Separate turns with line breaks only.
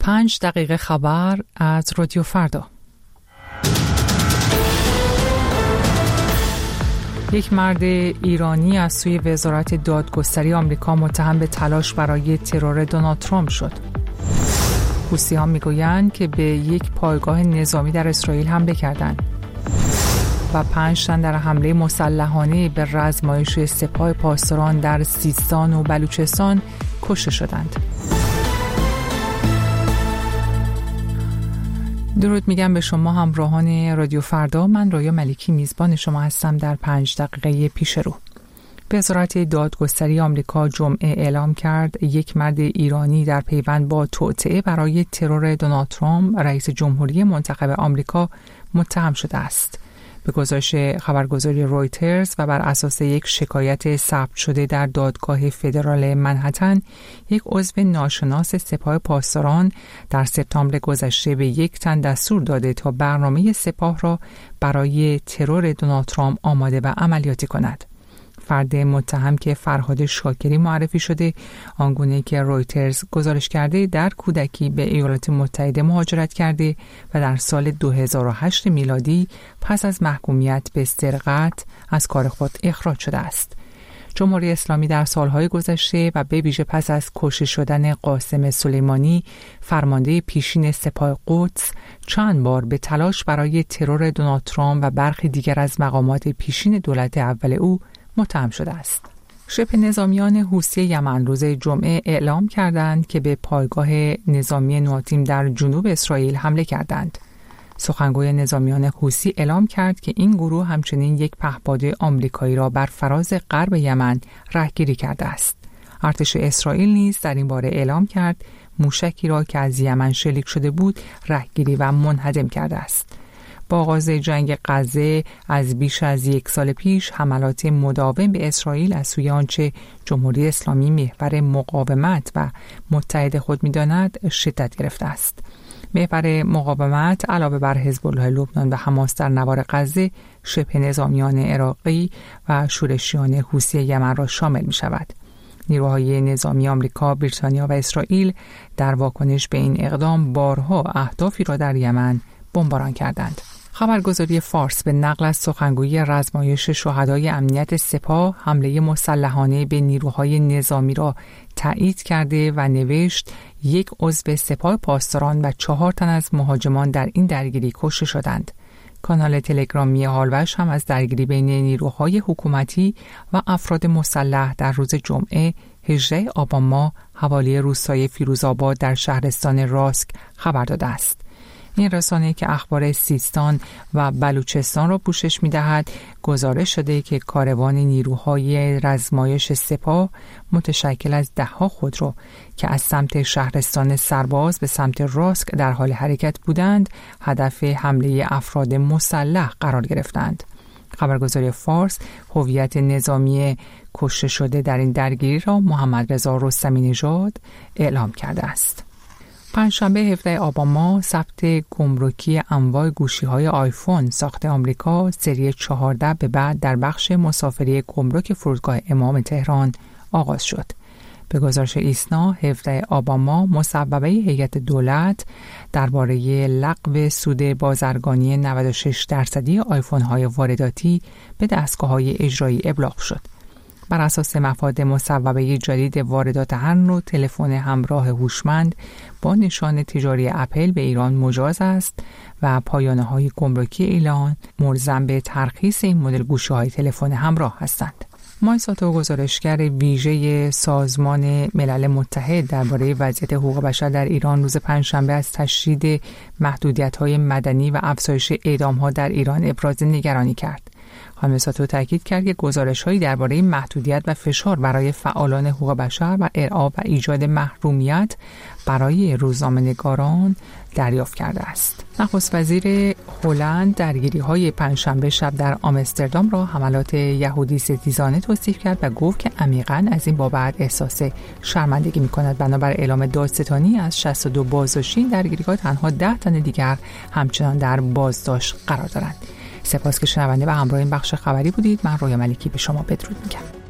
5 دقیقه خبر از رادیو فردا. یک مرد ایرانی از سوی وزارت دادگستری آمریکا متهم به تلاش برای ترور دونالد ترامپ شد. حوثی‌ها میگویند که به یک پایگاه نظامی در اسرائیل حمله کردند و 5 تن در حمله مسلحانه به رزمایش سپاه پاسداران در سیستان و بلوچستان کشته شدند. درود میگم به شما همراهان رادیو فردا. من رویا ملکی میزبان شما هستم در 5 دقیقه پیش رو. وزارت دادگستری آمریکا جمعه اعلام کرد یک مرد ایرانی در پیوند با توطئه برای ترور دونالد ترامپ رئیس جمهوری منتخب آمریکا متهم شده است. به گزارش خبرگزاری رویترز و بر اساس یک شکایت ثبت شده در دادگاه فدرال منهتن، یک عضو ناشناس سپاه پاسداران در سپتامبر گذشته به یک تن دستور داده تا برنامه سپاه را برای ترور دونالد ترامپ آماده و عملیاتی کند. فرد متهم که فرهاد شاکری معرفی شده، آنگونه که رویترز گزارش کرده در کودکی به ایالات متحده مهاجرت کرده و در سال 2008 میلادی پس از محکومیت به سرقت از کار خود اخراج شده است. جمهوری اسلامی در سالهای گذشته و به ویژه پس از کشته شدن قاسم سلیمانی فرمانده پیشین سپاه قدس چند بار به تلاش برای ترور دونالد ترامپ و برخی دیگر از مقامات پیشین دولت اول او متهم شده است. شبه نظامیان حوثی یمن روز جمعه اعلام کردند که به پایگاه نظامی نواتیم در جنوب اسرائیل حمله کردند. سخنگوی نظامیان حوثی اعلام کرد که این گروه همچنین یک پهپاد آمریکایی را بر فراز غرب یمن رهگیری کرده است. ارتش اسرائیل نیز در این باره اعلام کرد موشکی را که از یمن شلیک شده بود رهگیری و منهدم کرده است. با آغاز جنگ غزه از بیش از 1 سال پیش حملات مداوم به اسرائیل از سوی آنچه جمهوری اسلامی محور مقاومت و متحد خود می‌داند شدت گرفته است. محور مقاومت علاوه بر حزب الله لبنان و حماس در نوار غزه، شبه نظامیان عراقی و شورشیان حوثی یمن را شامل می‌شود. نیروهای نظامی آمریکا، بریتانیا و اسرائیل در واکنش به این اقدام بارها اهدافی را در یمن بمباران کردند. خبرگزاری فارس به نقل از سخنگوی رزمایش شهدای امنیت سپاه حمله مسلحانه به نیروهای نظامی را تایید کرده و نوشت یک عضو سپاه پاسداران و 4 تن از مهاجمان در این درگیری کشته شدند. کانال تلگرامی هالوش هم از درگیری بین نیروهای حکومتی و افراد مسلح در روز جمعه 18 آبان ماه حوالی روستای فیروزآباد در شهرستان راسک خبر داده است. این رسانه که اخبار سیستان و بلوچستان را پوشش می‌دهد گزارش شده که کاروان نیروهای رزمایش سپاه متشکل از 10 خودرو که از سمت شهرستان سرباز به سمت راسک در حال حرکت بودند هدف حمله افراد مسلح قرار گرفتند. خبرگزاری فارس هویت نظامی کشته شده در این درگیری را محمد رضا رستمی نژاد اعلام کرده است. پنجشنبه 17 آبان ماه ثبت گمرکی انواع گوشی‌های آیفون ساخت آمریکا سری 14 به بعد در بخش مسافری گمرک فرودگاه امام تهران آغاز شد. به گزارش ایسنا 17 آبان ماه مصوبه هیئت دولت درباره لغو سود بازرگانی 96% آیفون‌های وارداتی به دستگاه‌های اجرایی ابلاغ شد. بر اساس مفاد مصوبه جدید واردات هر نوع تلفن همراه هوشمند با نشان تجاری اپل به ایران مجاز است و پایانه‌های گمرکی ایران ملزم به ترخیص این مدل گوشی‌های تلفن همراه هستند. مایساتو گزارشگر ویژه سازمان ملل متحد درباره وضعیت حقوق بشر در ایران روز پنجشنبه از تشدید محدودیت‌های مدنی و افزایش اعدام‌ها در ایران ابراز نگرانی کرد. خانم ساتو تاکید کرد که گزارش‌هایی درباره محدودیت و فشار برای فعالان حقوق بشر و ارعاب و ایجاد محرومیت برای روزنامه‌نگاران دریافت کرده است. نخست وزیر هلند درگیری‌های پنجشنبه شب در آمستردام را حملات یهودی ستیزانه توصیف کرد و گفت که عمیقاً از این بابت احساس شرمندگی می‌کند. بنابر اعلام دادستانی از 62 بازداشتی این درگیری‌ها تنها 10 تن دیگر همچنان در بازداشت قرار دارند. سپاس که شنونده و همراه این بخش خبری بودید. من رویا ملکی به شما بدرود میگم.